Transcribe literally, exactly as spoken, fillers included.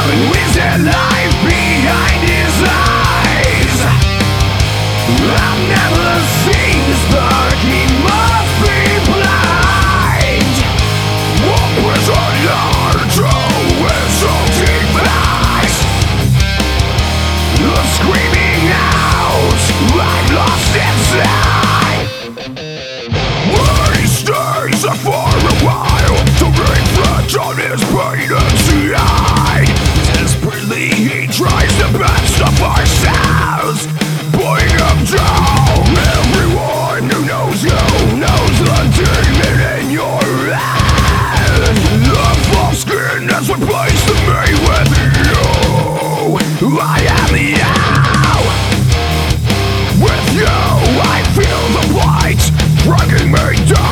With the life behind his eyes, I've never seen the spark, he must be blind. What was a large with salty eyes, screaming out, I'm lost inside. He stays for a while to reflect on his pain inside. Desperately he tries the best of ourselves, pulling him down. Everyone who knows you knows the demon in your head. The false skin has replaced me with you. I am you. With you I feel the blight dragging me down.